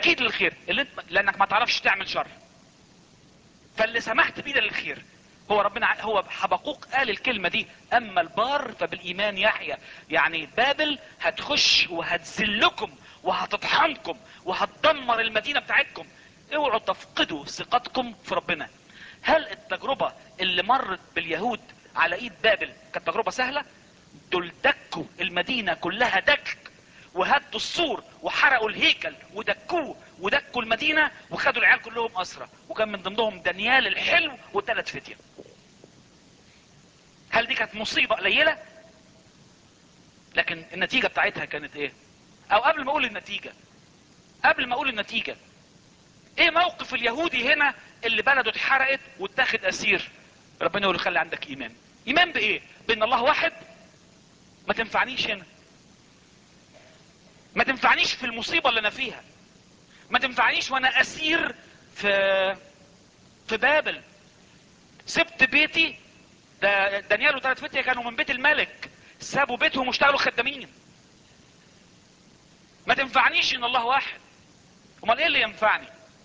اكيد للخير، لانك ما تعرفش تعمل شر، فاللي سمحت بيه للخير. هو ربنا، هو حبقوق قال الكلمة دي، اما البار فبالايمان يحيى. يعني بابل هتخش وهتذلكم وهتطحنكم وهتدمر المدينة بتاعتكم. اوعوا تفقدوا ثقتكم في ربنا. هل التجربة اللي مرت باليهود على ايد بابل كانت تجربة سهلة؟ دول دكوا المدينة كلها دك، وهدوا السور وحرقوا الهيكل ودكوه ودكوا المدينة وخدوا العيال كلهم اسرى، وكان من ضمنهم دانيال الحلو و3 فتية. هل دي كانت مصيبة قليلة؟ لكن النتيجة بتاعتها كانت ايه؟ او قبل ما اقول النتيجة، ايه موقف اليهودي هنا اللي بلده اتحرقت واتاخد اسير؟ ربنا يقول له خلي عندك ايمان. ايمان بايه؟ بان الله واحد. ما تنفعنيش هنا، ما تنفعنيش في المصيبة اللي انا فيها، ما تنفعنيش وانا اسير في بابل. سبت بيتي، ده دانيال و3 فتية كانوا من بيت الملك، سابوا بيتهم واشتغلوا خدامين. ما تنفعنيش ان الله واحد. امال ايه اللي ينفعني؟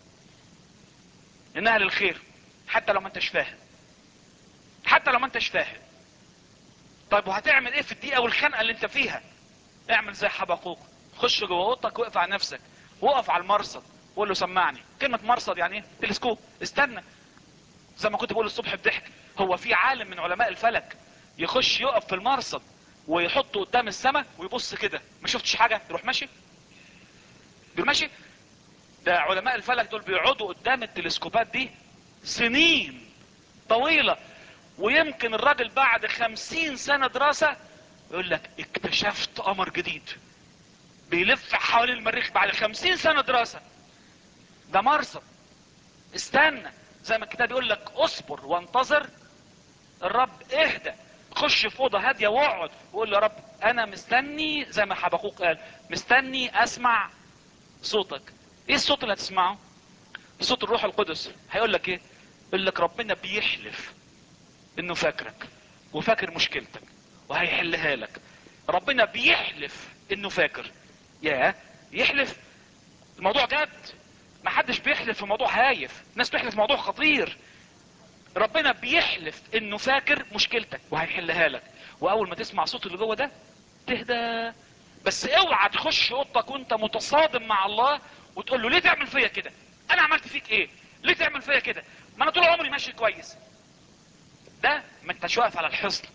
انها للخير، حتى لو ما انتش فاهم، حتى لو ما انتش فاهم. طيب وهتعمل ايه في الدقيقة والخنقة اللي انت فيها؟ اعمل زي حبقوق، خش جوه اوضتك واقف على نفسك، وقف على المرصد وقول له سمعني. كلمة مرصد يعني ايه؟ تلسكوب. استنى، زي ما كنت بقول الصبح بضحك، هو في عالم من علماء الفلك يخش يقف في المرصد ويحطه قدام السماء ويبص كده ما شفتش حاجة يروح ماشي؟ يروح ماشي؟ ده علماء الفلك دول بيقعدوا قدام التلسكوبات دي سنين طويلة، ويمكن الراجل بعد 50 سنة دراسة يقول لك اكتشفت قمر جديد بيلف حوالين المريخ بعد 50 سنة دراسة. ده مرصد. استنى، زي ما الكتاب يقول لك اصبر وانتظر الرب. اهدى، خش في اوضه هاديه واقعد وقول يا رب انا مستني، زي ما حبقوق قال مستني اسمع صوتك. ايه الصوت اللي هتسمعه؟ صوت الروح القدس. هيقول لك ايه؟ يقول لك ربنا بيحلف انه فاكرك وفاكر مشكلتك وهيحلها لك. ربنا بيحلف انه فاكر. يا يحلف؟ الموضوع جد، ما حدش بيحلف في موضوع هايف، الناس بتحلف في موضوع خطير. ربنا بيحلف انه فاكر مشكلتك وهيحلها لك. واول ما تسمع صوت اللي جوه ده تهدى. بس اوعى تخش اوضتك وانت متصادم مع الله وتقول له ليه تعمل فيا كده؟ انا عملت فيك ايه؟ ليه تعمل فيا كده؟ ما انا طول عمري ماشي كويس. ده ما انتش واقف على الحصن،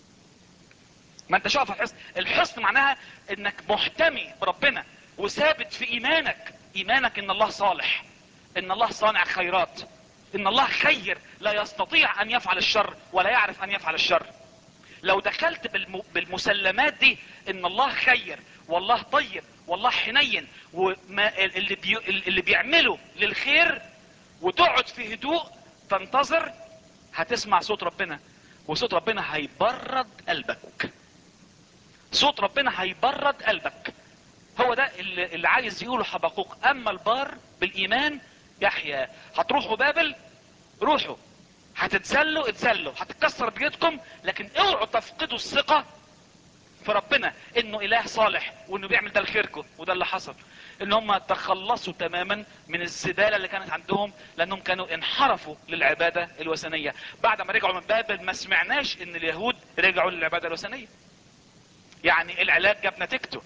ما انتش واقف على الحصن. الحصن معناها انك محتمي بربنا وثابت في ايمانك ان الله صالح، ان الله صانع خيرات، ان الله خير لا يستطيع ان يفعل الشر ولا يعرف ان يفعل الشر. لو دخلت بالمسلمات دي ان الله خير والله طيب والله حنين وما اللي بيعمله للخير، وتقعد في هدوء تنتظر، هتسمع صوت ربنا، وصوت ربنا هيبرد قلبك. صوت ربنا هيبرد قلبك. هو ده اللي عايز يقوله حبقوق. اما البار بالايمان يحيى. هتروحوا بابل روحوا، هتتذلوا اتذلوا، هتتكسر بيوتكم، لكن اوعوا تفقدوا الثقة في ربنا انه اله صالح وانه بيعمل ده لخيركم. وده اللي حصل، ان هم تخلصوا تماما من الزبالة اللي كانت عندهم، لانهم كانوا انحرفوا للعبادة الوثنية. بعد ما رجعوا من بابل ما سمعناش ان اليهود رجعوا للعبادة الوثنية. يعني العلاج جاب نتيجته.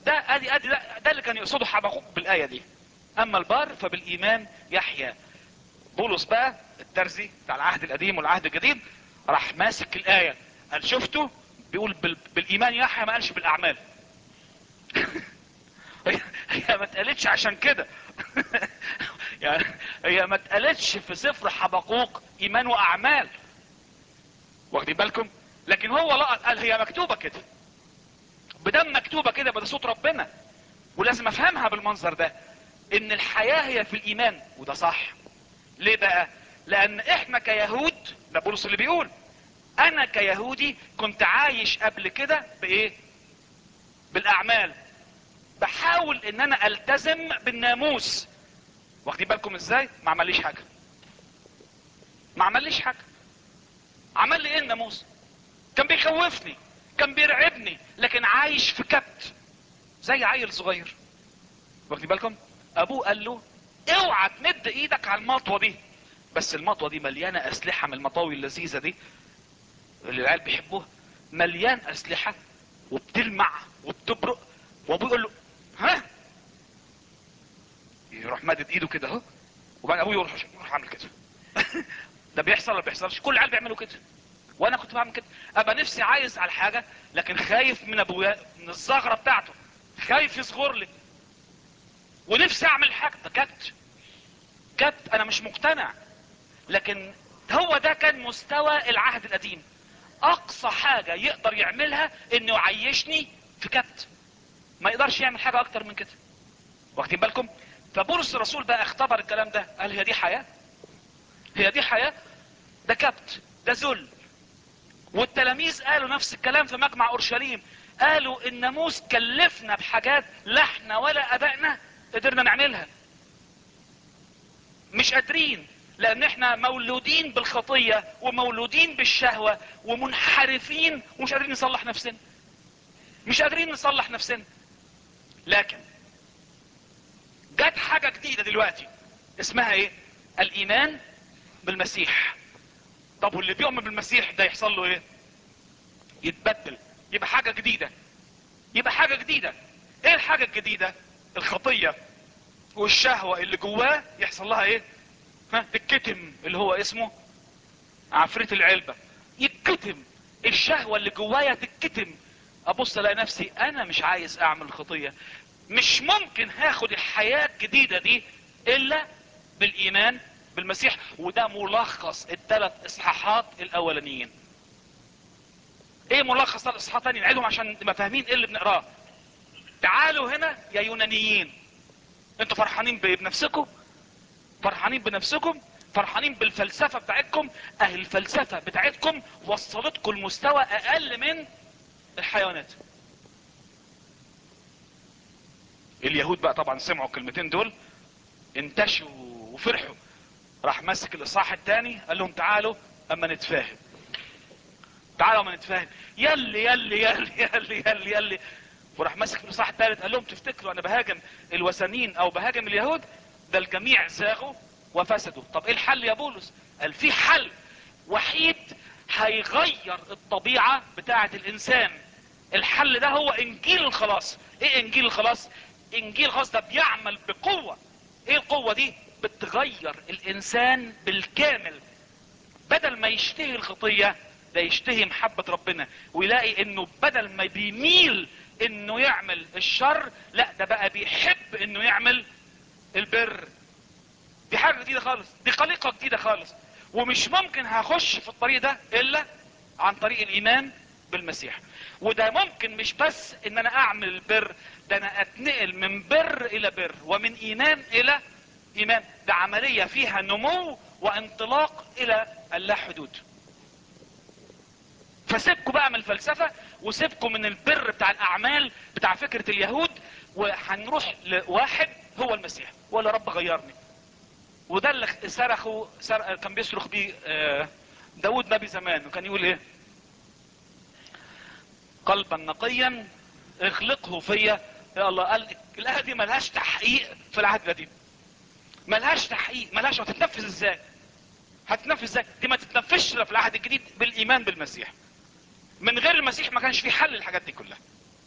ده اللي كان يقصده حبقوق بالآية دي. اما البار فبالايمان يحيى. بولس بقى الترزي بتاع العهد القديم والعهد الجديد راح ماسك الآية، قال شفتوا بيقول بالايمان يحيى، ما قالش بالاعمال. هي ما اتقالتش عشان كده. يعني هي ما اتقالتش في سفر حبقوق ايمان واعمال، واخدين بالكم؟ لكن هو لقط قال هي مكتوبة كده، بدم مكتوبة كده، بده صوت ربنا، ولازم افهمها بالمنظر ده، ان الحياة هي في الايمان. وده صح. ليه بقى؟ لان احنا كيهود، ده بولس اللي بيقول، انا كيهودي كنت عايش قبل كده بايه؟ بالاعمال، بحاول ان انا التزم بالناموس. واخدين بالكم ازاي؟ ما عمليش حاجة، ما عمليش حاجة. عمل لي ايه الناموس؟ كان بيخوفني، كان بيرعبني، لكن عايش في كبت زي عيل صغير. واخدين بالكم؟ ابوه قال له اوعى تمد ايدك على المطوه دي، بس المطوه دي مليانه اسلحه من المطاوي اللذيذه دي اللي العيال بيحبوها، مليان اسلحه وبتلمع وبتبرق. وابوه يقول له ها، يروح مادد ايده كده اهو، وبعدين ابوه يروح عامل كده. ده بيحصل ولا بيحصلش؟ كل العيال بيعملوا كده، وانا كنت بعمل كده. ابقى نفسي عايز على حاجه لكن خايف من ابويا، من الزغره بتاعته، خايف يصغر لي، ونفسي اعمل حاجه ده كبت انا مش مقتنع. لكن هو ده كان مستوى العهد القديم، اقصى حاجه يقدر يعملها انه يعيشني في كبت، ما يقدرش يعمل حاجه اكتر من كده. واخدين بالكم؟ فبولس الرسول بقى اختبر الكلام ده، قال هي دي حياه؟ هي دي حياه؟ ده كبت، ده ذل. والتلاميذ قالوا نفس الكلام في مجمع اورشليم، قالوا الناموس كلفنا بحاجات لا احنا ولا ابائنا قدرنا نعملها، مش قادرين، لان احنا مولودين بالخطية ومولودين بالشهوة ومنحرفين ومش قادرين نصلح نفسنا، مش قادرين نصلح نفسنا. لكن جت حاجة جديدة دلوقتي اسمها ايه؟ الايمان بالمسيح. طب واللي بيؤمن بالمسيح ده يحصل له ايه؟ يتبدل، يبقى حاجة جديدة، يبقى حاجة جديدة. ايه الحاجة الجديدة؟ الخطية والشهوة اللي جواه يحصل لها ايه؟ تتكتم، اللي هو اسمه عفريت العلبة، يتكتم الشهوة اللي جوايا تتكتم. ابص الاقي نفسي انا مش عايز اعمل خطية، مش ممكن هاخد الحياة الجديدة دي الا بالايمان بالمسيح. وده ملخص الثلاث اصحاحات الاولانيين. ايه ملخص الاصحاحات الثانيين؟ نعيدهم عشان نبقى فاهمين ايه اللي بنقراه. تعالوا هنا يا يونانيين، انتوا فرحانين بنفسكم؟ فرحانين بنفسكم؟ فرحانين بالفلسفة بتاعتكم؟ اهل الفلسفة بتاعتكم وصلتكم لمستوى اقل من الحيوانات. اليهود بقى طبعا سمعوا الكلمتين دول انتشوا وفرحوا. راح ماسك الاصحاح الثاني قال لهم تعالوا اما نتفاهم، تعالوا اما نتفاهم. يلي يلي يلي يلي يلي يلي. وراح ماسك الاصحاح الثالث قال لهم تفتكروا انا بهاجم الوثنيين او بهاجم اليهود؟ ده الجميع زاغوا وفسدوا. طب ايه الحل يا بولس؟ قال في حل وحيد هيغير الطبيعة بتاعة الانسان. الحل ده هو انجيل الخلاص. ايه انجيل الخلاص؟ انجيل الخلاص ده بيعمل بقوة. ايه القوة دي؟ بتغير الانسان بالكامل. بدل ما يشتهي الخطية ده يشتهي محبة ربنا، ويلاقي انه بدل ما بيميل انه يعمل الشر، لا ده بقى بيحب انه يعمل البر. دي حاجة جديدة خالص، دي خليقة جديدة خالص. ومش ممكن هخش في الطريق ده الا عن طريق الايمان بالمسيح. وده ممكن مش بس ان انا اعمل البر، ده انا اتنقل من بر الى بر ومن ايمان الى ايمان. ده عملية فيها نمو وانطلاق الى اللا حدود. فسيبكوا بقى من الفلسفة وسيبكوا من البر بتاع الاعمال بتاع فكرة اليهود، وهنروح لواحد هو المسيح. ولا رب غيرني. وده اللي كان بيصرخ بيه داود نبي زمان، وكان يقول ايه؟ قلبا نقيا اخلقه فيا يا الله. قال الايه دي ملهاش تحقيق في العهد القديم، ملهاش تحقيق، ملهاش. هتتنفذ ازاي؟ هتتنفذ ازاي؟ دي ما تتنفذش في العهد الجديد بالايمان بالمسيح. من غير المسيح ما كانش في حل الحاجات دي كلها.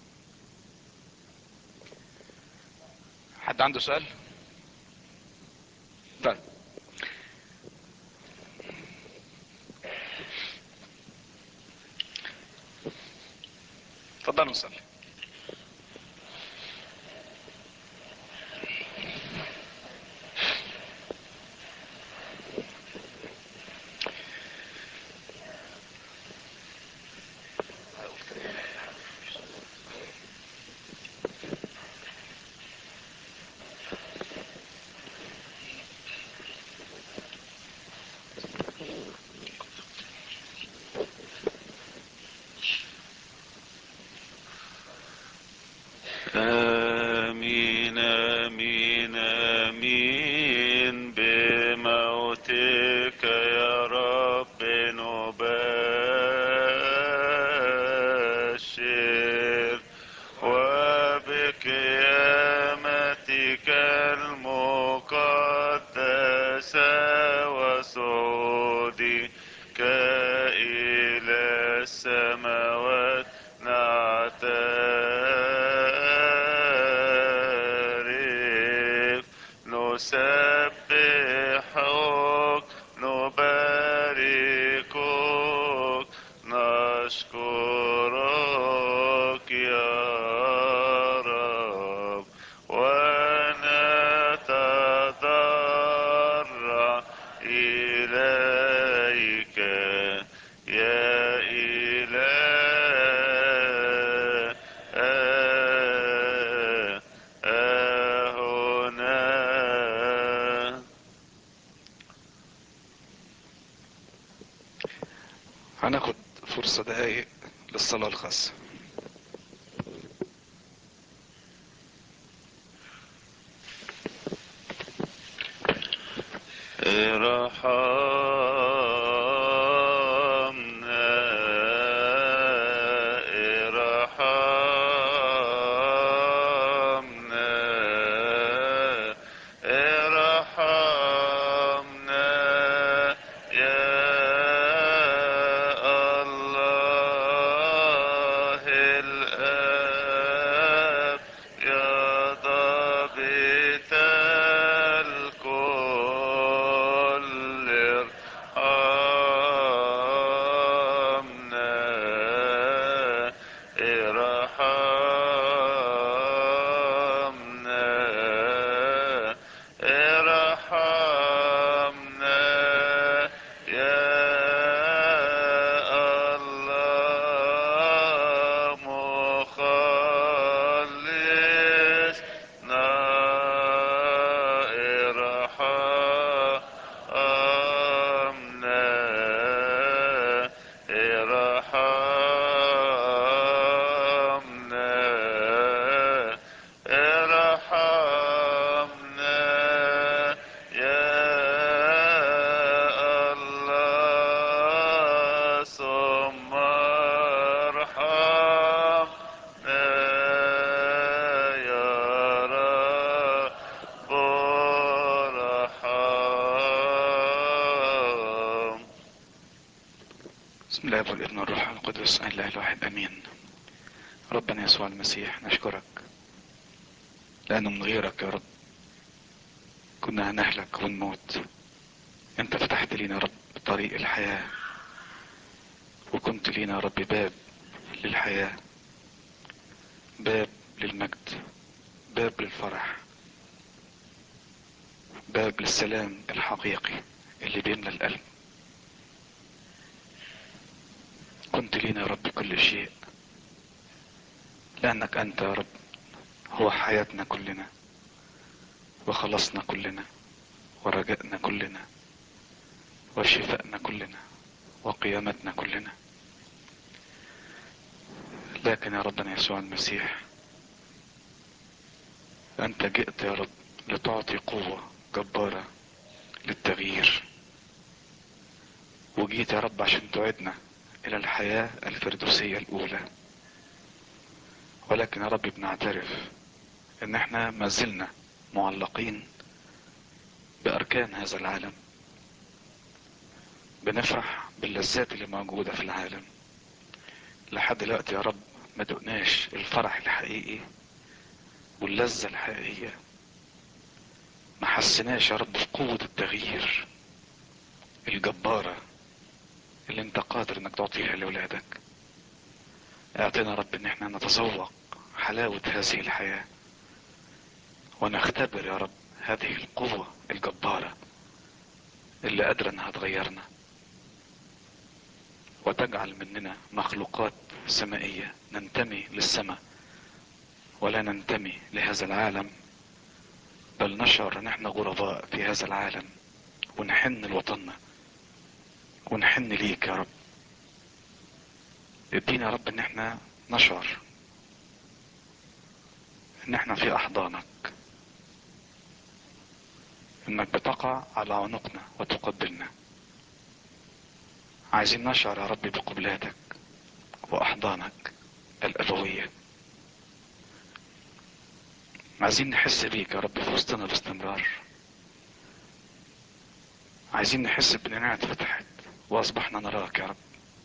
حد عنده سؤال؟ طيب اتفضلوا نصلي. آمين آمين آمين بموتك يا رب نبشر وبقيامتك هناخد فرصة دقايق للصلاة الخاصة. ارحمنا ارحمنا ارحمنا يا الله الآب يا ضابط الكل ارحمنا ارحمنا ارحمنا يا الله مخلصنا ارحمنا ارحمنا ارحمنا يا الله ثم ارحمنا يا رب ارحم. بسم الله والابن والروح القدس اله الواحد امين. ربنا يسوع المسيح نشكرك لانه من غيرك يا رب كنا هنهلك ونموت. انت فتحت لينا يا رب طريق الحياة، وكنت لينا يا رب باب للحياة، باب للمجد، باب للفرح، باب للسلام الحقيقي اللي بيملى القلب. كنت لينا يا رب كل شيء، لانك انت يا رب هو حياتنا كلنا وخلصنا كلنا ورجائنا كلنا وشفائنا كلنا وقيامتنا كلنا. لكن يا ربنا يسوع المسيح انت جئت يا رب لتعطي قوة جبارة للتغيير، وجيت يا رب عشان تعيدنا الى الحياة الفردوسية الاولى. ولكن يا رب بنعترف ان احنا ما زلنا معلقين باركان هذا العالم، بنفرح باللذات اللي موجودة في العالم. لحد دلوقتي يا رب ما دقناش الفرح الحقيقي واللذة الحقيقية، ما حسناش يا رب بقوة التغيير الجبارة اللي انت قادر انك تعطيها لأولادك. اعطينا يا رب ان احنا نتذوق حلاوة هذه الحياة ونختبر يا رب هذه القوة الجبارة اللي قادرة انها تغيرنا وتجعل مننا مخلوقات سمائية ننتمي للسماء ولا ننتمي لهذا العالم، بل نشعر ان احنا غرباء في هذا العالم ونحن لوطننا ونحن ليك يا رب. ادينا يا رب ان احنا نشعر ان احنا في احضانك، انك بتقع على عنقنا وتقبلنا. عايزين نشعر يا رب بقبلاتك واحضانك الابوية. عايزين نحس بيك يا رب في وسطنا باستمرار. عايزين نحس باننا اتفتحت واصبحنا نراك يا رب.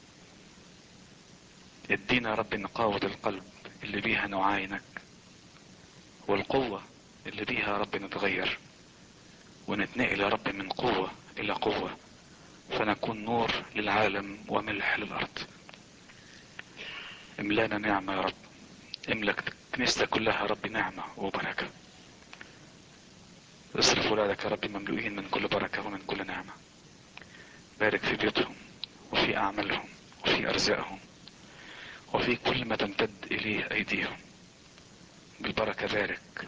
ادينا يا رب نقاوة القلب اللي بيها نعاينك، والقوة اللي بيها يا رب نتغير ونتنقل يا رب من قوة الى قوة، فنكون نور للعالم وملح للارض. املانا نعمة يا رب، املك كنيستك كلها يا رب نعمة وبركة. اصرف ولادك يا رب مملوئين من كل بركة ومن كل نعمة. بارك في بيوتهم وفي اعمالهم وفي ارزاقهم وفي كل ما تمتد اليه ايديهم. بالبركة بارك.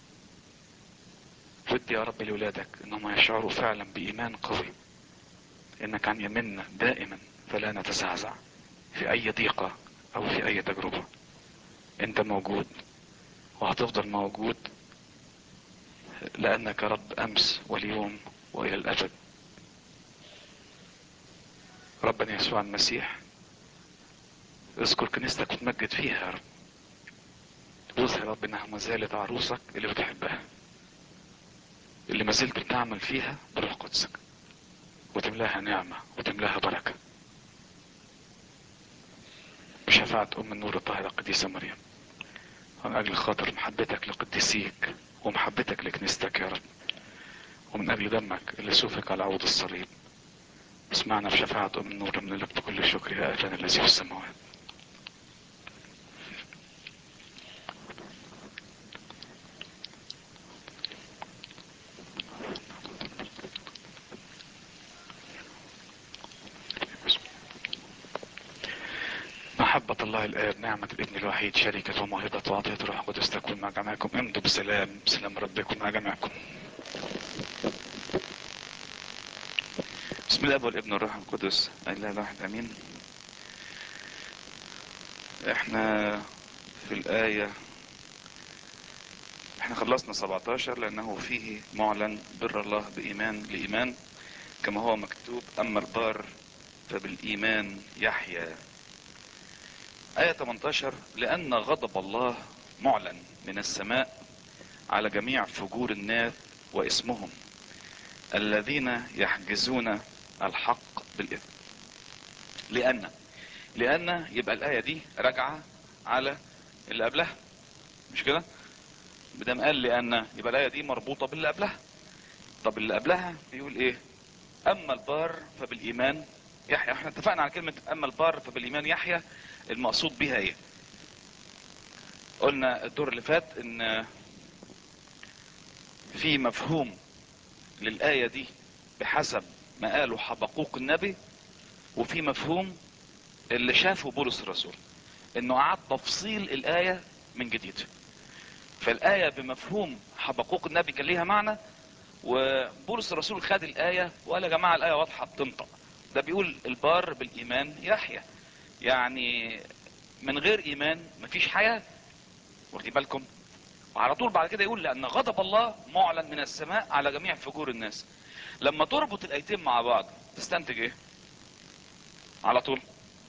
ودي يا رب لولادك انهم يشعروا فعلا بايمان قوي انك عن يمنا دائما فلا نتزعزع في اي ضيقة او في اي تجربة. انت موجود وهتفضل موجود، لانك رب امس واليوم والى الابد. ربنا يسوع المسيح اذكر كنيستك وتمجد فيها يا رب. واظهر يا رب انها ما زالت عروسك اللي بتحبها، اللي ما زلت بتعمل فيها بروح قدسك، وتملاها نعمة وتملاها بركة بشفاعة ام النور الطاهرة القديسة مريم، من اجل خاطر محبتك لقديسيك ومحبتك لكنيستك يا رب، ومن اجل دمك اللي سفك على عود الصليب. اسمعنا بشفاعة ام النور من لك بكل شكر يا ابانا الذي في السماوات. محبة الله الآب، نعمة الابن الوحيد، شركة وموهبة وعطية الروح القدس تكون مع جميعكم. امضوا بسلام، سلام ربكم مع جميعكم. بسم الله والابن والروح القدس الاله الواحد امين. احنا في الايه احنا خلصنا 17 لانه فيه معلن بر الله بايمان لايمان، كما هو مكتوب اما البار فبالايمان يحيى. ايه 18 لان غضب الله معلن من السماء على جميع فجور الناس واسمهم الذين يحجزون الحق بالاثم. لان يبقى الايه دي راجعه على اللي قبلها، مش كده؟ بدم قال لان يبقى الايه دي مربوطه باللي قبلها. طب اللي قبلها بيقول ايه؟ اما البار فبالايمان يحيى. احنا اتفقنا على كلمه اما البار فبالايمان يحيى، المقصود بيها ايه؟ قلنا الدور اللي فات ان في مفهوم للايه دي بحسب ما قاله حبقوق النبي، وفي مفهوم اللي شافه بولس الرسول، انه اعاد تفصيل الايه من جديد. فالايه بمفهوم حبقوق النبي كان ليها معنى، وبولس الرسول خد الايه وقال يا جماعه الايه واضحه بتنطق. ده بيقول البار بالايمان يحيى، يعني من غير ايمان مفيش حياه. واخدين بالكم؟ وعلى طول بعد كده يقول لان غضب الله معلن من السماء على جميع فجور الناس. لما تربط الايتين مع بعض تستنتج ايه على طول؟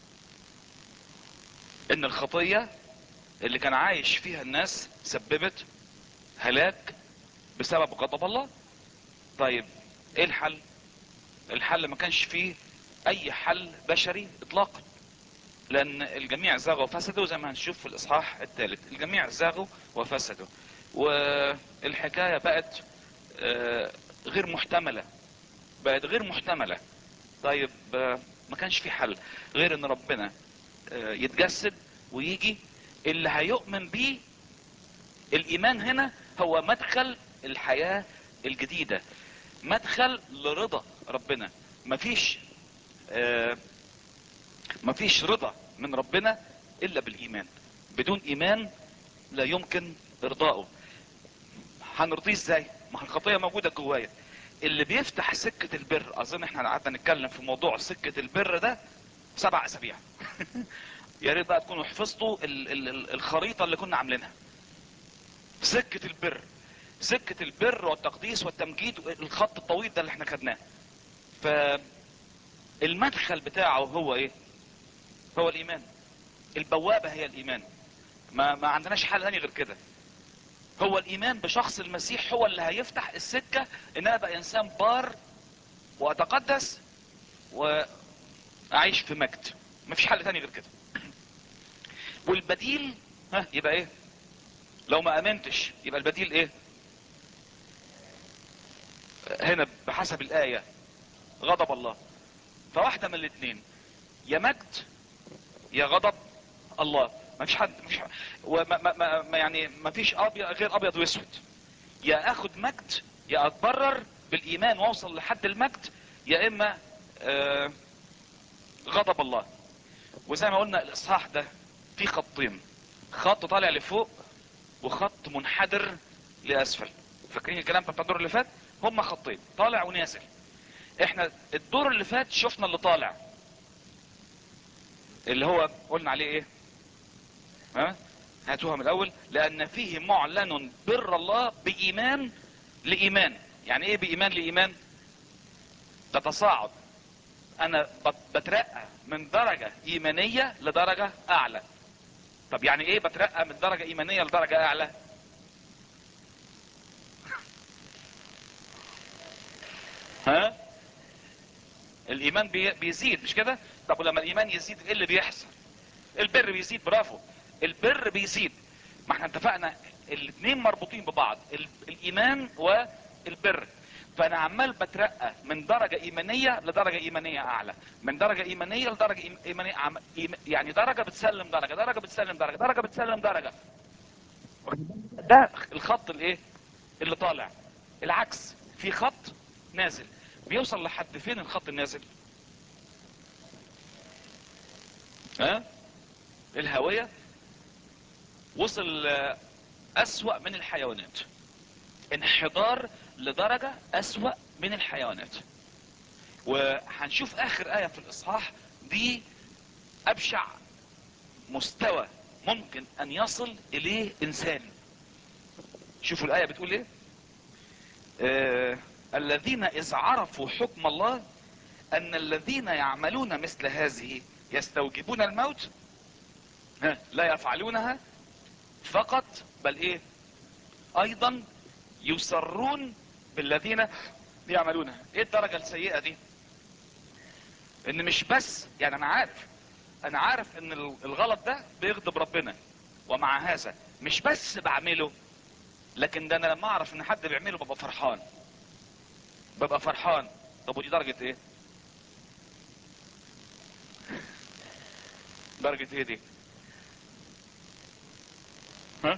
ان الخطيه اللي كان عايش فيها الناس سببت هلاك بسبب غضب الله. طيب ايه الحل؟ الحل ما كانش فيه اي حل بشري اطلاقا، لان الجميع زاغوا وفسدوا زي ما هنشوف في الاصحاح الثالث. الجميع زاغوا وفسدوا والحكايه بقت غير محتمله، بقت غير محتمله. طيب ما كانش في حل غير ان ربنا يتجسد ويجي. اللي هيؤمن بيه، الايمان هنا هو مدخل الحياه الجديده، مدخل لرضا ربنا. مفيش رضا من ربنا الا بالايمان. بدون ايمان لا يمكن ارضائه. هنرضيه ازاي؟ ما الخطيه موجوده جوايا. اللي بيفتح سكه البر، اظن احنا قعدنا نتكلم في موضوع سكه البر ده 7 اسابيع. يا ريت بقى تكونوا حفظتوا الخريطه اللي كنا عاملينها. سكه البر، سكه البر والتقديس والتمجيد، الخط الطويل ده اللي احنا خدناه. فالمدخل بتاعه هو ايه؟ هو الايمان. البوابه هي الايمان. ما عندناش حل ثاني غير كده. هو الايمان بشخص المسيح هو اللي هيفتح السكه ان انا ابقى انسان بار واتقدس واعيش في مجد. مفيش حل ثاني غير كده. والبديل يبقى ايه؟ لو ما امنتش يبقى البديل ايه؟ هنا بحسب الايه غضب الله. فواحده من الاثنين، يا مجد يا غضب الله. مفيش حد، مفيش حد. يعني مفيش ابيض غير ابيض واسود. يا اخد مجد يا اتبرر بالايمان واوصل لحد المجد، يا اما غضب الله. وزي ما قلنا الاصحاح ده فيه خطين، خط طالع لفوق وخط منحدر لاسفل. فاكرين الكلام بتاع الدور اللي فات؟ هما خطين طالع ونازل. احنا الدور اللي فات شفنا اللي طالع، اللي هو قلنا عليه ايه؟ ها هاتوها من الاول. لان فيه معلن بر الله بايمان لايمان. يعني ايه بايمان لايمان؟ تتصاعد، انا بترقى من درجة ايمانية لدرجة اعلى. طب يعني ايه بترقى من درجة ايمانية لدرجة اعلى؟ ها الايمان بيزيد مش كده؟ طب ولما الايمان يزيد ايه اللي بيحصل؟ البر بيزيد. برافو، البر بيزيد. ما احنا اتفقنا الاثنين مربوطين ببعض، الايمان والبر. فانا عمال بترقى من درجة ايمانية لدرجة ايمانية اعلى، من درجة ايمانية لدرجة ايمانية يعني درجة بتسلم درجة، درجة بتسلم درجة، درجة بتسلم درجة. ده الخط الايه اللي طالع. العكس، في خط نازل. بيوصل لحد فين الخط النازل؟ ها الهوية. وصل اسوأ من الحيوانات، انحدار لدرجة اسوأ من الحيوانات. وهنشوف اخر آية في الاصحاح دي ابشع مستوى ممكن ان يصل اليه انسان. شوفوا الآية بتقول ايه. الذين اذ عرفوا حكم الله ان الذين يعملون مثل هذه يستوجبون الموت، لا يفعلونها فقط بل ايه ايضا يسرون بالذين يعملونها. ايه الدرجة السيئة دي؟ ان مش بس يعني انا عارف ان الغلط ده بيغضب ربنا، ومع هذا مش بس بعمله، لكن ده انا لما اعرف ان حد بيعمله ببقى فرحان، ببقى فرحان. طب ودي درجة ايه؟ درجة ايه دي؟ ها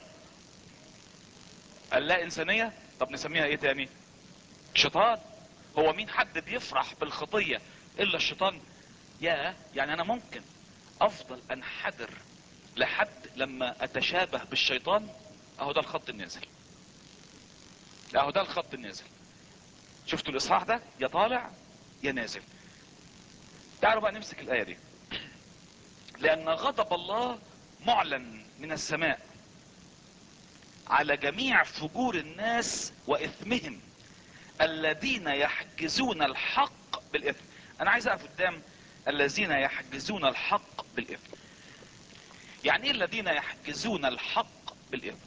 اللا انسانية. طب نسميها ايه تاني؟ شيطان. هو مين حد بيفرح بالخطية الا الشيطان؟ يعني انا ممكن افضل انحدر لحد لما اتشابه بالشيطان. اهو ده الخط النازل، اهو ده الخط النازل. شفتوا الاصحاح ده؟ يا طالع يا نازل. تعالوا بقى نمسك الايه دي. لان غضب الله معلن من السماء على جميع فجور الناس واثمهم الذين يحجزون الحق بالاثم. انا عايز اقف قدام الذين يحجزون الحق بالاثم. يعني ايه الذين يحجزون الحق بالاثم؟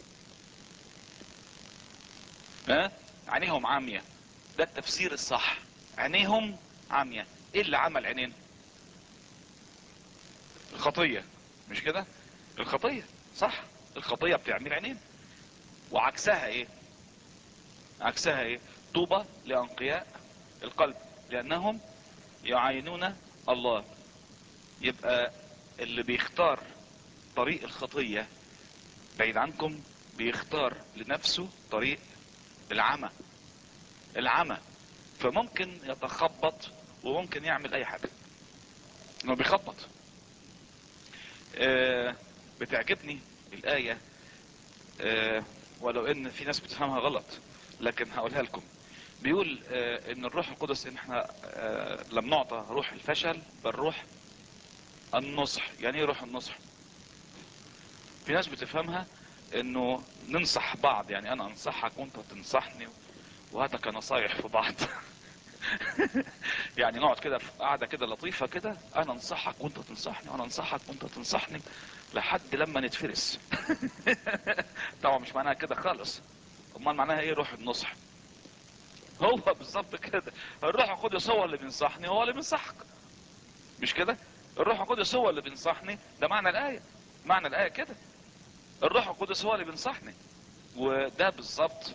عينيهم عامية. ده التفسير الصح، عينيهم عامية. ايه اللي عمل عينين؟ الخطية مش كده؟ الخطية صح، الخطية بتعمل عينين. وعكسها ايه؟ عكسها ايه؟ طوبى لانقياء القلب لانهم يعاينون الله. يبقى اللي بيختار طريق الخطية بعيد عنكم بيختار لنفسه طريق العمى. العمى. فممكن يتخبط وممكن يعمل اي حاجة انه بيخبط. بتعجبني الآية، ولو ان في ناس بتفهمها غلط لكن هقولها لكم. بيقول ان الروح القدس ان احنا لم نعطى روح الفشل بل روح النصح. يعني ايه روح النصح؟ في ناس بتفهمها انه ننصح بعض، يعني انا انصحك وانت تنصحني وهاتك نصايح في بعض. يعني نقعد كده في قعده كده لطيفه كده، انا انصحك وانت تنصحني وانا انصحك وانت تنصحني لحد لما نتفرس. طبعا مش معناها كده خالص. امال معناها ايه روح النصح؟ هو بالظبط كده. الروح القدس هو اللي بينصحني، هو اللي بينصحك، مش كده؟ الروح القدس هو اللي بينصحني، ده معنى الآية. معنى الآية كده، الروح القدس هو اللي بينصحني. وده بالظبط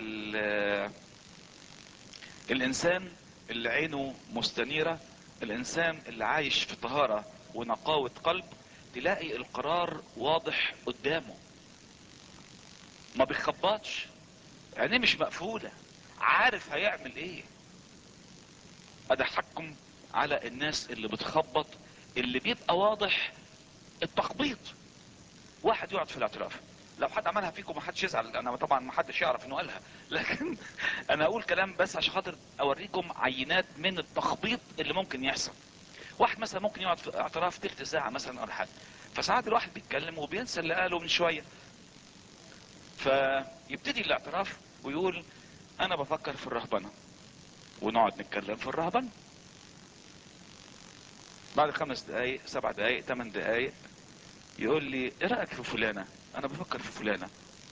الانسان اللي عينه مستنيرة، الانسان اللي عايش في طهارة ونقاوة قلب، تلاقي القرار واضح قدامه، ما بيخبطش، عينيه مش مقفولة، عارف هيعمل ايه. اضحككم على الناس اللي بتخبط، اللي بيبقى واضح التخبيط. واحد يقعد في الاعتراف، لو حد عملها فيكم ما حدش يزعل، انا طبعا ما حدش يعرف انه قالها، لكن انا اقول كلام بس عشان خاطر اوريكم عينات من التخبيط اللي ممكن يحصل. واحد مثلا ممكن يقعد في اعتراف تلت ساعة مثلا ولا حاجة، فساعات الواحد بيتكلم وبينسى اللي قاله من شوية، فيبتدي الاعتراف ويقول انا بفكر في الرهبنة، ونقعد نتكلم في الرهبنة. بعد 5 دقايق 7 دقايق 8 دقايق يقول لي ايه رأيك في فلانة؟ انا بفكر في فلانة.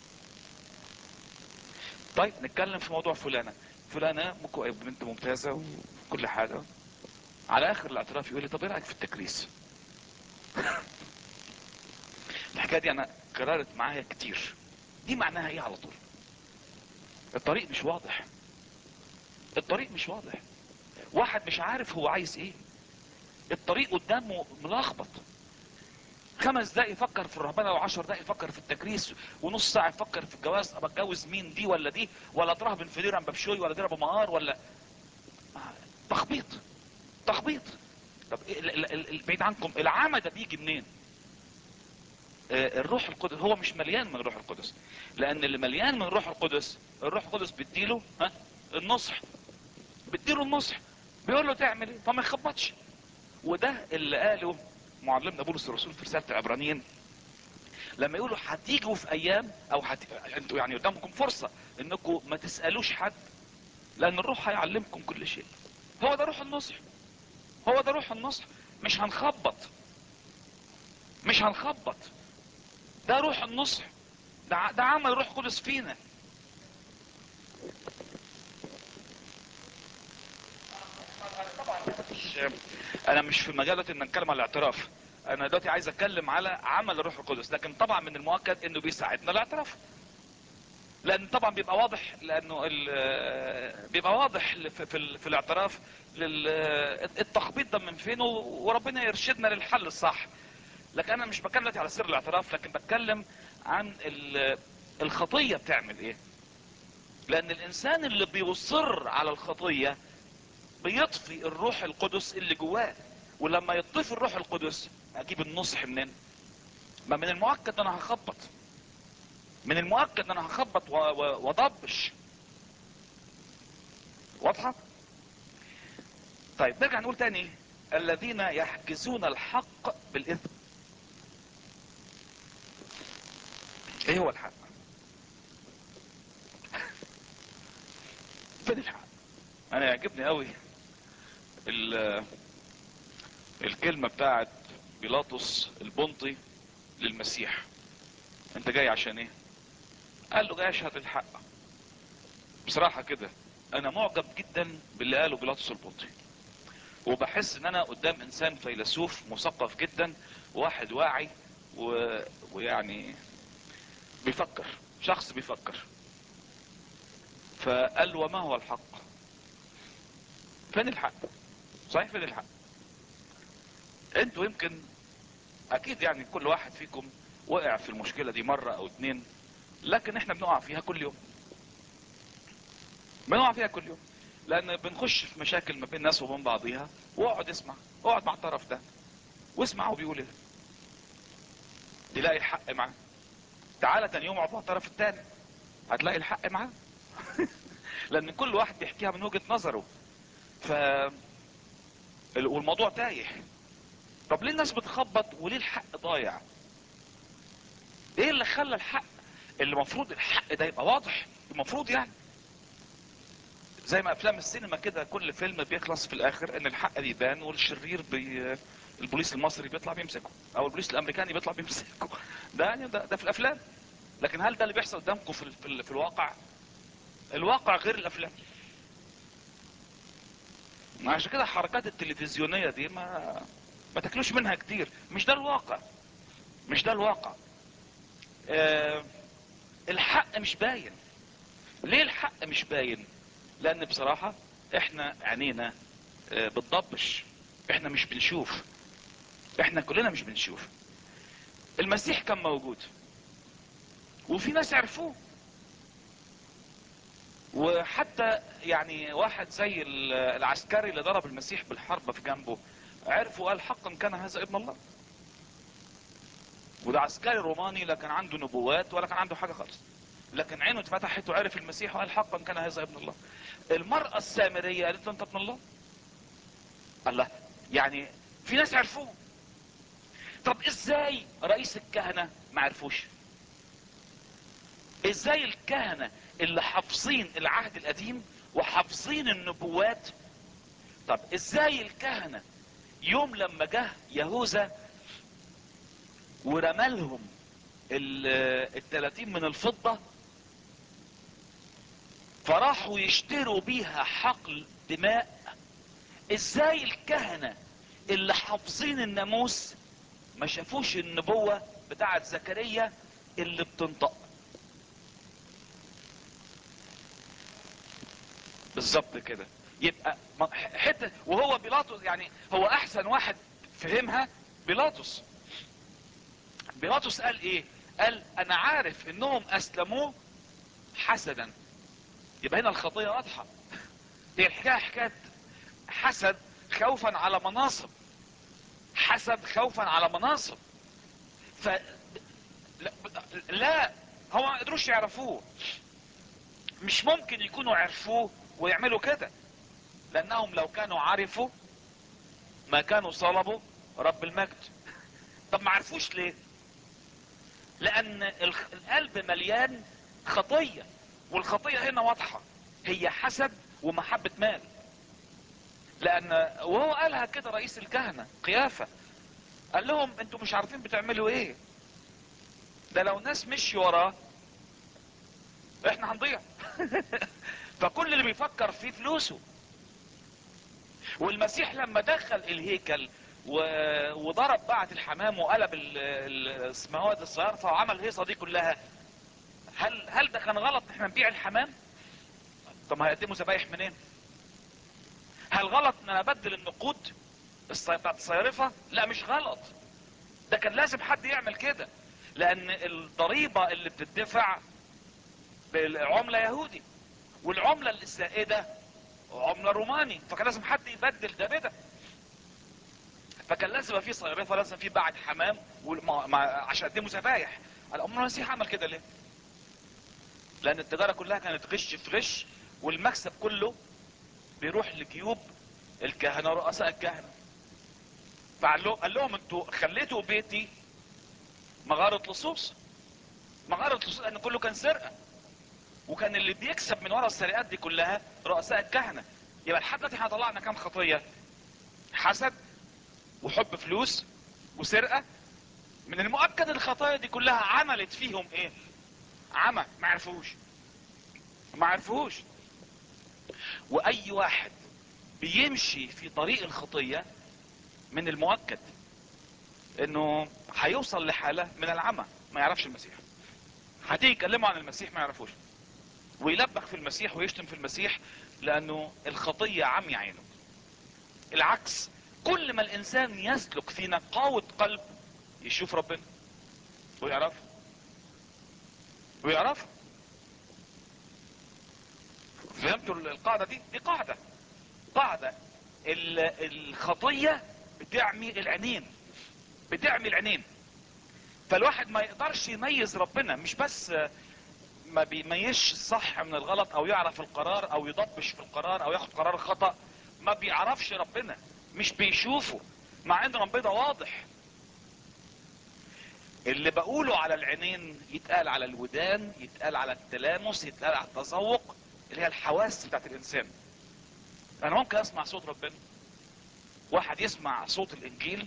طيب نتكلم في موضوع فلانة. فلانة بنت ممتازة وكل حاجة. على اخر الاعتراف يقول لي طب ايه رأيك في التكريس؟ الحكاية دي انا كررت معايا كتير. دي معناها ايه على طول؟ الطريق مش واضح. الطريق مش واضح. واحد مش عارف هو عايز ايه. الطريق قدامه ملخبط. 5 دقايق يفكر في الرهبنة، و10 دقايق يفكر في التكريس، ونص ساعة يفكر في الجواز، ابقى اتجوز مين، دي ولا دي، ولا ترهبن في دير بشوي ولا دير ابو مهار ولا تخبيط. تخبيط. طب بعيد عنكم العمى ده بيجي منين؟ الروح القدس. هو مش مليان من الروح القدس، لان اللي مليان من الروح القدس، الروح القدس بيديله النصح. بيديله النصح، بيقول له تعمل ايه فما يخبطش. وده اللي قاله معلمنا بولس الرسول في رسالة العبرانيين، لما يقولوا هتيجوا في ايام او انتوا يعني قدامكم فرصة انكم ما تسألوش حد، لان الروح هيعلمكم كل شيء. هو ده روح النصح. هو ده روح النصح. مش هنخبط. مش هنخبط. ده روح النصح. ده عمل روح قدس فينا. انا مش في مجالة ان نتكلم على الاعتراف. انا دلوقتي عايز اتكلم على عمل الروح القدس، لكن طبعا من المؤكد انه بيساعدنا الاعتراف، لان طبعا بيبقى واضح، لانه بيبقى واضح في الاعتراف التخبيط ده من فين، وربنا يرشدنا للحل الصح. لكن انا مش بتكلم دلوقتي على سر الاعتراف، لكن بتكلم عن الخطية بتعمل ايه. لان الانسان اللي بيصر على الخطية بيطفي الروح القدس اللي جواه، ولما يطفي الروح القدس اجيب النصح منين؟ ما من المؤكد انا هخبط. من المؤكد انا هخبط واضبش. واضحة؟ طيب نرجع نقول تاني، الذين يحجزون الحق بالاثم. ايه هو الحق؟ فين الحق؟ انا يعجبني قوي الكلمة بتاعت بيلاطس البنطي للمسيح. انت جاي عشان ايه؟ قال له جاي اشهد الحق. بصراحة كده انا معجب جدا باللي قاله بيلاطس البنطي، وبحس ان انا قدام انسان فيلسوف مثقف جدا، واحد واعي ويعني بيفكر، شخص بيفكر. فقال له وما هو الحق؟ فين الحق؟ صحيح فين الحق؟ انتوا يمكن اكيد يعني كل واحد فيكم وقع في المشكلة دي مرة او 2، لكن احنا بنقع فيها كل يوم. بنقع فيها كل يوم، لان بنخش في مشاكل ما بين الناس وبين بعضيها. واقعد اسمع، اقعد مع الطرف ده واسمع هو بيقول ايه، تلاقي الحق معاه. تعالى تاني يوم اقعد مع الطرف التاني، هتلاقي الحق معاه. لان كل واحد بيحكيها من وجهة نظره. ف والموضوع تايه. طب ليه الناس بتخبط وليه الحق ضايع؟ ايه اللي خلى الحق اللي المفروض الحق ده يبقى واضح؟ المفروض يعني زي ما افلام السينما كده، كل فيلم بيخلص في الاخر ان الحق يبان والشرير البوليس المصري بيطلع بيمسكه، او البوليس الامريكاني بيطلع بيمسكه. ده يعني ده في الافلام. لكن هل ده اللي بيحصل قدامكم في الواقع؟ الواقع غير الافلام. عشان كده الحركات التلفزيونية دي ما تاكلوش منها كتير. مش ده الواقع. مش ده الواقع. الحق مش باين. ليه الحق مش باين؟ لان بصراحة احنا عينينا بتضبش. احنا مش بنشوف. احنا كلنا مش بنشوف. المسيح كان موجود وفي ناس عرفوه، وحتى يعني واحد زي العسكري اللي ضرب المسيح بالحربة في جنبه عرفوا، قال حقا كان هذا ابن الله. وده عسكري روماني لا كان عنده نبوات ولا كان عنده حاجة خالص، لكن عينه اتفتحت وعرف المسيح وقال حقا كان هذا ابن الله. المرأة السامرية قالت له انت ابن الله. الله، يعني في ناس عرفوه. طب ازاي رئيس الكهنة ما عرفوش؟ ازاي الكهنة اللي حافظين العهد القديم وحافظين النبوات، طب ازاي الكهنة يوم لما جه يهوذا ورمالهم ال30 من الفضة فراحوا يشتروا بيها حقل دماء، ازاي الكهنة اللي حافظين الناموس ما شافوش النبوة بتاعت زكريا اللي بتنطق؟ بالظبط كده. يبقى حتة وهو بيلاطس، يعني هو احسن واحد فهمها بيلاطس. بيلاطس قال ايه؟ قال انا عارف انهم اسلموه حسدا. يبقى هنا الخطية واضحة. هي الحكاية حكاية حسد خوفا على مناصب، حسد خوفا على مناصب. ف لا, لا هو ما قدروش يعرفوه. مش ممكن يكونوا عرفوه ويعملوا كده، لانهم لو كانوا عرفوا ما كانوا صلبوا رب المجد. طب ما عرفوش ليه؟ لان القلب مليان خطية، والخطية هنا واضحة، هي حسد ومحبة مال. لان وهو قالها كده رئيس الكهنة قيافة، قال لهم انتوا مش عارفين بتعملوا ايه، ده لو ناس مشي وراه احنا هنضيع. فكل اللي بيفكر فيه فلوسه. والمسيح لما دخل الهيكل وضرب بعة الحمام وقلب السماوات الصيارفة وعمل الهيصة دي كلها، هل ده كان غلط احنا نبيع الحمام؟ طب ما هيقدموا ذبايح منين؟ هل غلط ان انا ابدل النقود بتاعت الصيارفة؟ لا مش غلط، ده كان لازم حد يعمل كده، لان الضريبة اللي بتدفع بالعملة يهودي، والعملة السائدة عملة روماني، فكان لازم حد يبدل ده بده. فكان لازم يبقى في صيرفة، لازم في باعة حمام عشان يقدموا ذبايح. الامر المسيح عمل كده ليه؟ لان التجارة كلها كانت غش في غش، والمكسب كله بيروح لجيوب الكهنة ورؤساء الكهنة. قال لهم انتوا خليتوا بيتي مغارة لصوص، مغارة لصوص، لان كله كان سرقة، وكان اللي بيكسب من ورا السرقات دي كلها رؤساء الكهنة. يبقى لحد دلوقتي احنا طلعنا كام خطية؟ حسد وحب فلوس وسرقة. من المؤكد الخطايا دي كلها عملت فيهم ايه؟ عمى، ما عرفوش. واي واحد بيمشي في طريق الخطية من المؤكد انه هيوصل لحالة من العمى، ما يعرفش المسيح. هتيجي يكلمه عن المسيح ما يعرفوش، ويلبخ في المسيح ويشتم في المسيح، لانه الخطية عمي عينه. العكس، كل ما الانسان يسلك في نقاوة قلب يشوف ربنا ويعرف. فهمتوا القاعدة دي؟ دي قاعدة الخطية بتعمي العينين. فالواحد ما يقدرش يميز ربنا، مش بس ما بيميزش الصح من الغلط، او يعرف القرار، او يضبش في القرار، او ياخد قرار خطأ، ما بيعرفش ربنا، مش بيشوفه، مع ان ربنا واضح. اللي بقوله على العينين يتقال على الودان، يتقال على التلامس، يتقال على التذوق، اللي هي الحواس بتاعت الانسان. انا ممكن اسمع صوت ربنا، واحد يسمع صوت الانجيل،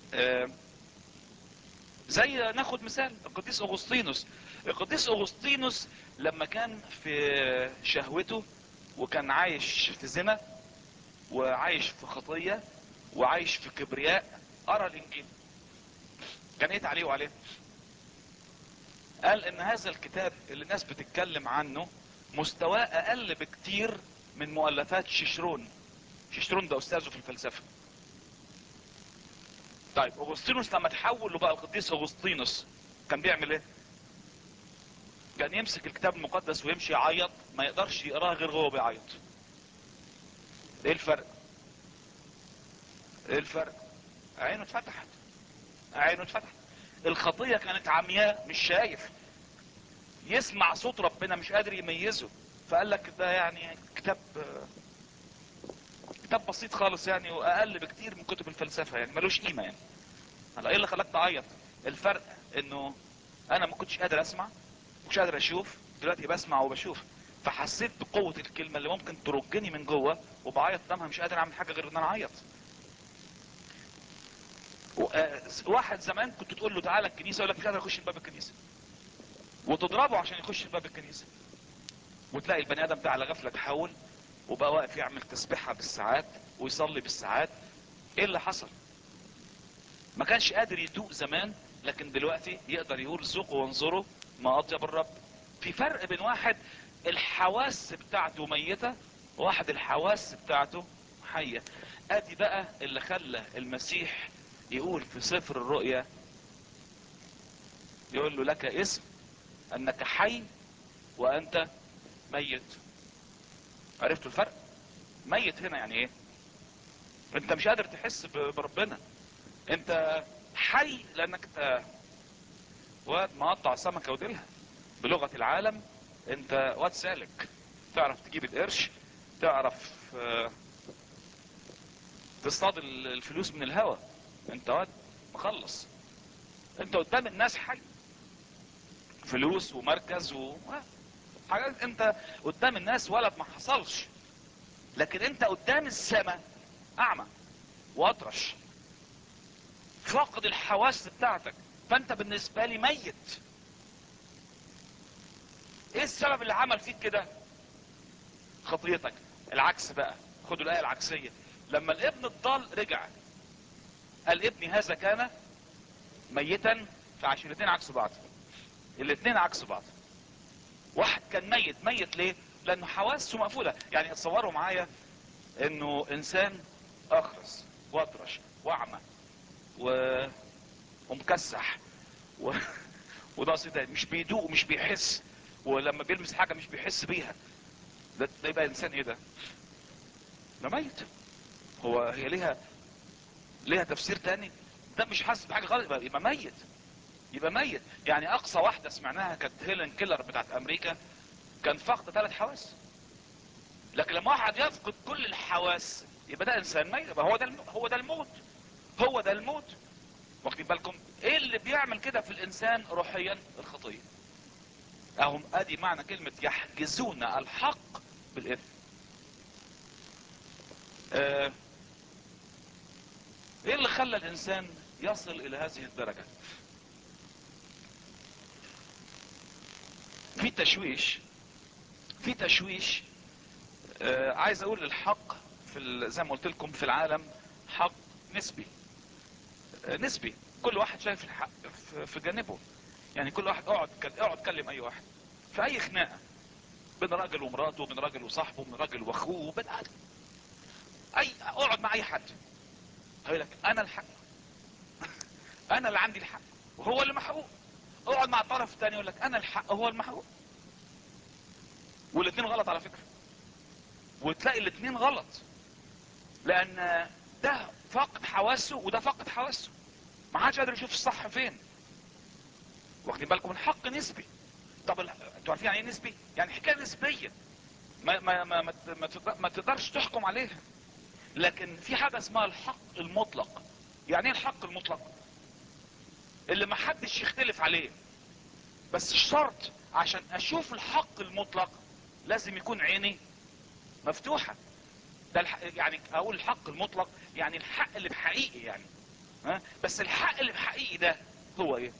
زي ناخد مثال القديس اغسطينوس لما كان في شهوته وكان عايش في زنا وعايش في خطية وعايش في كبرياء، قرأ الانجيل، كان ايه تعليقه عليه؟ قال ان هذا الكتاب اللي الناس بتتكلم عنه مستواه اقل بكتير من مؤلفات شيشرون ده استاذه في الفلسفة. طيب اغسطينوس لما تحول وبقى القديس اغسطينوس كان بيعمل ايه؟ كان يمسك الكتاب المقدس ويمشي يعيط، ما يقدرش يقراه غير هو بيعيط. ايه الفرق؟ عينه اتفتحت. الخطية كانت عمياء، مش شايف، يسمع صوت ربنا مش قادر يميزه، فقال لك ده يعني كتاب كتاب بسيط خالص يعني، واقل بكتير من كتب الفلسفة يعني، ملوش قيمة يعني. هلا ايه اللي خلاك تعيط؟ الفرق انه انا ما كنتش قادر اسمع، ما كنتش قادر اشوف، دلوقتي بسمع وبشوف، فحسيت بقوة الكلمة اللي ممكن ترجني من جوه، وبعيط قدامها مش قادر اعمل حاجة غير ان انا اعيط. واحد زمان كنت تقول له تعالى الكنيسة يقول لك مش قادر اخش باب الكنيسة، وتضربه عشان يخش باب الكنيسة، وتلاقي البني ادم ده على غفلة تحول وبقى واقف يعمل تسبيحة بالساعات ويصلي بالساعات. ايه اللي حصل؟ ما كانش قادر يدوق زمان، لكن دلوقتي يقدر يقول ذوقوا وانظروا ما اطيب الرب. في فرق بين واحد الحواس بتاعته ميتة وواحد الحواس بتاعته حية. ادي بقى اللي خلى المسيح يقول في سفر الرؤيا، يقول له لك اسم انك حي وانت ميت. عرفتوا الفرق؟ ميت هنا يعني ايه؟ انت مش قادر تحس بربنا. انت حي لانك انت واد مقطع سمكة وديلها، بلغة العالم انت واد سالك، تعرف تجيب القرش، تعرف تصطاد الفلوس من الهوا، انت واد مخلص. انت قدام الناس حي، فلوس ومركز حاجات، انت قدام الناس ولد ما حصلش، لكن انت قدام السماء اعمى واطرش، فاقد الحواس بتاعتك، فانت بالنسبة لي ميت. ايه السبب اللي عمل فيك كده؟ خطيتك. العكس بقى، خدوا الآية العكسية. لما الابن الضال رجع قال ابني هذا كان ميتا، فعشان الاثنين عكس بعض، الاثنين عكس بعض. واحد كان ميت ليه؟ لانه حواسه مقفولة. يعني اتصوروا معايا انه انسان اخرس واطرش واعمى ومكسح وده ده مش بيدوق ومش بيحس، ولما بيلمس حاجة مش بيحس بيها، ده يبقى انسان ايه ده؟ ده ميت. هي ليها تفسير تاني؟ ده مش حاسس بحاجة غلط، يبقى ميت. يبقى ميت. يعني اقصى واحدة سمعناها كانت هيلين كيلر بتاعت امريكا، كان فقد 3 حواس. لكن لما واحد يفقد كل الحواس يبقى ده انسان ميت، يبقى هو ده الموت. هو ده الموت. واخدين بالكم ايه اللي بيعمل كده في الانسان روحيا؟ الخطية. اهم ادي معنى كلمة يحجزون الحق بالاثم. ايه اللي خلى الانسان يصل الى هذه الدرجة؟ في تشويش. عايز اقول الحق زي ما قلت لكم في العالم حق نسبي. نسبي. كل واحد شايف الحق في جانبه. يعني كل واحد اقعد كلم اي واحد في اي خناقة بين راجل ومراته، بين راجل وصاحبه، بين راجل واخوه، بين اقعد مع اي حد هيقول لك انا الحق انا اللي عندي الحق وهو اللي محقوق. اقعد مع الطرف الثاني يقول لك انا الحق وهو المحقوق، والاثنين غلط على فكرة. وتلاقي الاثنين غلط لان ده فاقد حواسه وده فاقد حواسه، ما حدش قادر يشوف الصح فين. واخدين بالكم؟ الحق نسبي. طب انتوا عارفين يعني ايه نسبي؟ يعني حكايه نسبيه ما تقدرش تحكم عليها. لكن في حاجه اسمها الحق المطلق. يعني ايه الحق المطلق؟ اللي ما حدش يختلف عليه. بس الشرط عشان اشوف الحق المطلق لازم يكون عيني مفتوحه. ده يعني اقول الحق المطلق يعني الحق اللي بحقيقي يعني. بس الحق اللي بحقيقي ده هو ايه؟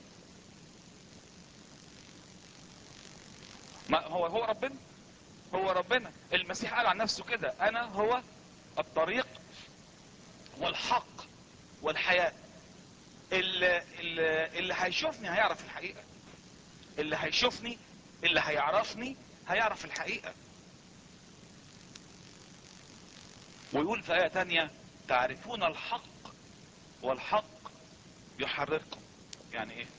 ما هو ربنا. هو ربنا. المسيح قال عن نفسه كده انا هو الطريق والحق والحياة. اللي هيشوفني هيعرف الحقيقة. اللي هيشوفني اللي هيعرفني هيعرف الحقيقة. ويقول في آية تانية تعرفون الحق والحق يحرركم. يعني ايه؟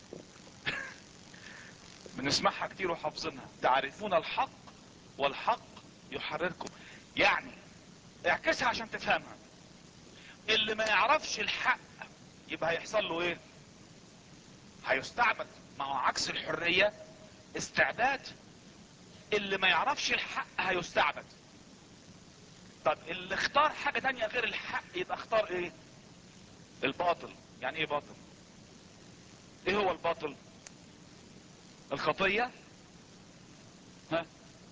بنسمعها كتير وحافظينها، تعرفون الحق والحق يحرركم. يعني اعكسها عشان تفهمها. اللي ما يعرفش الحق يبقى هيحصل له ايه؟ هيستعبد. ما هو عكس الحرية استعباد. اللي ما يعرفش الحق هيستعبد. طب اللي اختار حاجة تانية غير الحق يبقى اختار ايه؟ الباطل. يعني ايه باطل؟ ايه هو الباطل؟ الخطية، ها،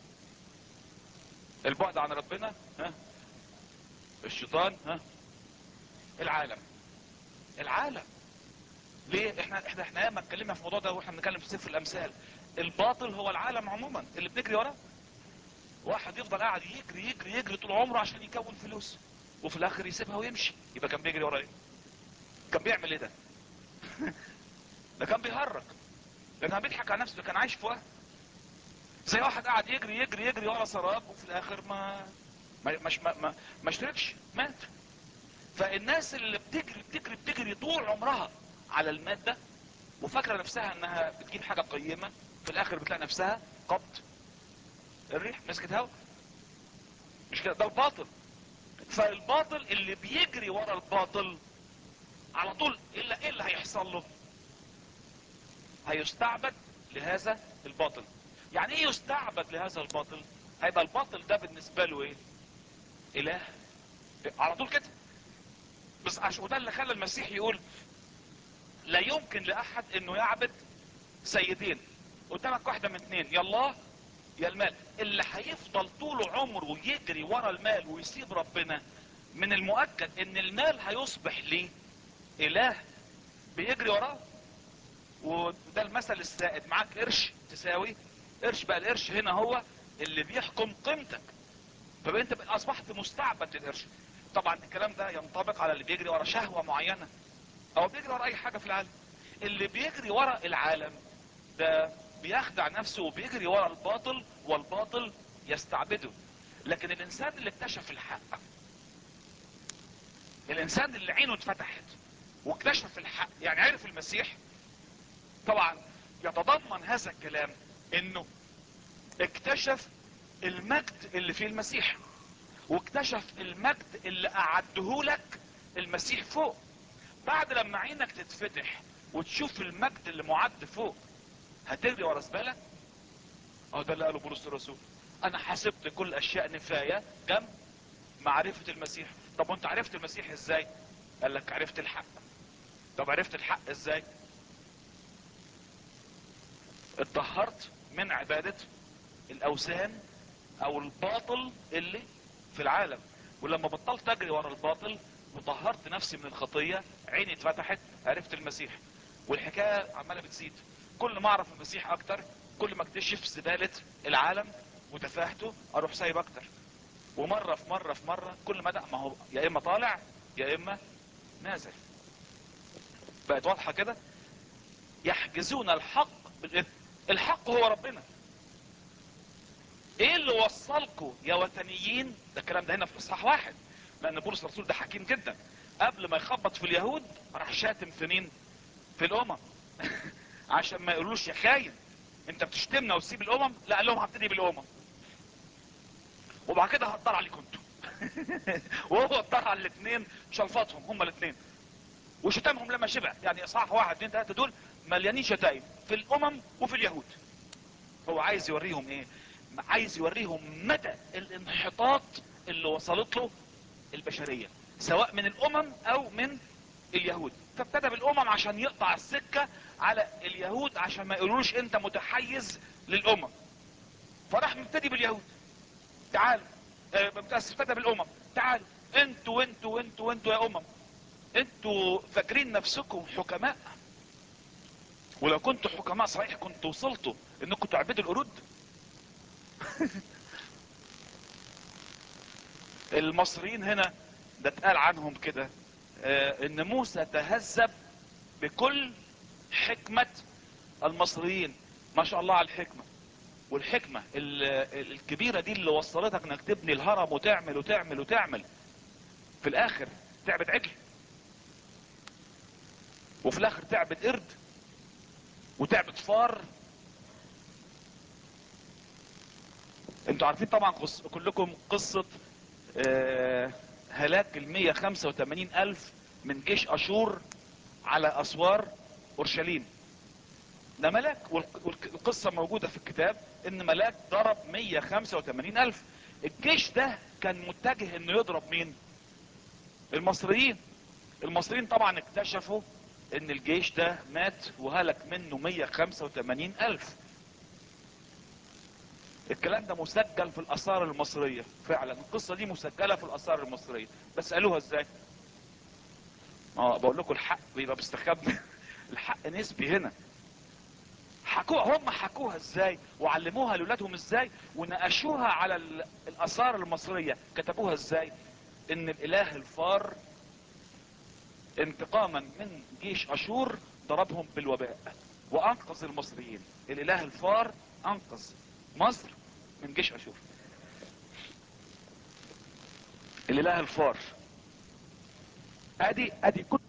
البعد عن ربنا، ها، الشيطان، ها، العالم. العالم. ليه؟ احنا ياما اتكلمنا في الموضوع ده واحنا بنتكلم في سفر الامثال. الباطل هو العالم عموما اللي بنجري وراه. واحد يفضل قاعد يجري يجري يجري طول عمره عشان يكون فلوس، وفي الاخر يسيبها ويمشي، يبقى كان بيجري ورا ايه؟ كان بيعمل ايه ده؟ ده كان بيهرج، ده كان بيضحك على نفسه، ده كان عايش في وهم. زي واحد قاعد يجري يجري يجري ورا سراب وفي الاخر ما اشتركش، مات. فالناس اللي بتجري بتجري بتجري طول عمرها على المادة وفاكرة نفسها انها بتجيب حاجة قيمة، في الاخر بتلاقي نفسها قبض الريح مسكت هوا. مش كده؟ ده الباطل. فالباطل اللي بيجري ورا الباطل على طول ايه اللي هيحصل له؟ هيستعبد لهذا الباطل. يعني ايه يستعبد لهذا الباطل؟ هيبقى الباطل ده بالنسبة له ايه؟ اله على طول كده. بس عشان وده اللي خلى المسيح يقول لا يمكن لاحد انه يعبد سيدين. قدامك واحدة من اتنين، يا الله يا المال. اللي هيفضل طول عمره يجري ورا المال ويسيب ربنا، من المؤكد ان المال هيصبح ليه اله بيجري وراه. وده المثل السائد، معاك قرش تساوي قرش، بقى القرش هنا هو اللي بيحكم قيمتك، فبقى انت اصبحت مستعبد للقرش. طبعا الكلام ده ينطبق على اللي بيجري ورا شهوة معينة او بيجري ورا اي حاجة في العالم. اللي بيجري ورا العالم ده بيخدع نفسه وبيجري ورا الباطل، والباطل يستعبده. لكن الانسان اللي اكتشف الحق، الانسان اللي عينه اتفتحت واكتشف الحق، يعني عرف المسيح، طبعا يتضمن هذا الكلام انه اكتشف المجد اللي في المسيح، واكتشف المجد اللي اعده لك المسيح فوق. بعد لما عينك تتفتح وتشوف المجد اللي معد فوق، هتجري ورا زبالة؟ اه ده اللي قاله بولس الرسول، انا حسبت كل اشياء نفاية جنب معرفة المسيح. طب وانت عرفت المسيح ازاي؟ قال لك عرفت الحق. طب عرفت الحق ازاي؟ اتطهرت من عبادة الاوثان او الباطل اللي في العالم. ولما بطلت اجري ورا الباطل وطهرت نفسي من الخطية، عيني اتفتحت، عرفت المسيح. والحكاية عمالة بتزيد، كل ما اعرف المسيح اكتر، كل ما اكتشف زبالة العالم وتفاهته اروح سايب اكتر. ومرة في مرة في مرة كل ما ده ما هو يا اما طالع يا اما نازل. بقت واضحة كده. يحجزون الحق بالاثم. الحق هو ربنا. ايه اللي وصلكوا يا وثنيين؟ ده الكلام ده هنا في اصحاح 1، لان بولس الرسول ده حكيم جدا. قبل ما يخبط في اليهود راح شاتم في مين؟ في الامم. عشان ما يقولوش يا خاين انت بتشتمنا وتسيب الامم. لا، قال لهم هبتدي بالامم وبعد كده هقدر عليكم انتوا. وهو اضطر على الاثنين، شلفطهم هما الاثنين وشتمهم لما شبع. يعني اصحاح 1 2 3 دول مليانين شتايم في الامم وفي اليهود. هو عايز يوريهم ايه؟ عايز يوريهم مدى الانحطاط اللي وصلت له البشرية، سواء من الامم او من اليهود. فابتدى بالامم عشان يقطع السكة على اليهود، عشان ما يقولوش انت متحيز للامم. فراح مبتدي باليهود، تعالوا. ابتدى بالامم، تعالوا انتوا وانتوا وانتوا وانتوا يا امم، انتوا فاكرين نفسكم حكماء؟ ولو كنتوا حكماء صحيح كنتوا وصلتوا انكم تعبدوا القرود. المصريين هنا ده اتقال عنهم كده، ان موسى تهذب بكل حكمة المصريين. ما شاء الله على الحكمة، والحكمة الكبيرة دي اللي وصلتك انك تبني الهرم وتعمل وتعمل وتعمل، في الاخر تعبد عجل، وفي الاخر تعبد قرد وتعبد فار. انتوا عارفين طبعا كلكم قصة هلاك 185 الف من جيش اشور على اسوار اورشليم. ده ملاك، والقصة موجودة في الكتاب ان ملاك ضرب 185 الف. الجيش ده كان متجه انه يضرب مين؟ المصريين. المصريين طبعا اكتشفوا ان الجيش ده مات وهلك منه 185 الف. الكلام ده مسجل في الاثار المصرية، فعلا القصة دي مسجلة في الاثار المصرية. بس قالوها ازاي؟ بقول لكم الحق بيبقى مستخبي. الحق نسبي هنا. حكوها، هم حكوها ازاي وعلموها لاولادهم ازاي ونقشوها على الاثار المصرية، كتبوها ازاي؟ ان الاله الفار انتقاما من جيش اشور ضربهم بالوباء وانقذ المصريين. الاله الفار انقذ مصر من جيش اشور. الاله الفار ادي كتب